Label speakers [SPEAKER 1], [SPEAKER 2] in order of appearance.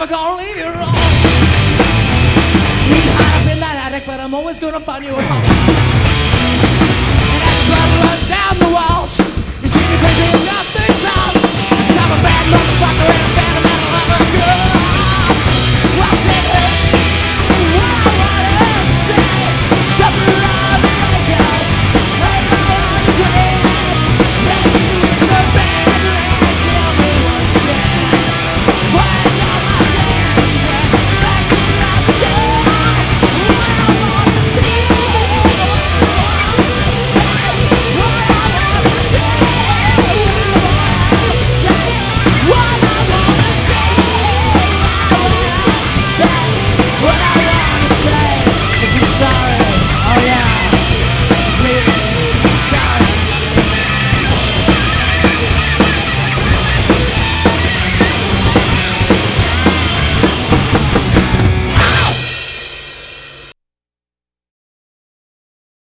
[SPEAKER 1] never gonna leave you alone. You can hide up in that attic, but I'm always gonna find you at home. And as the blood runs down the walls, you see me crazy in nothing's house. 'Cause I'm a bad motherfucker and a bad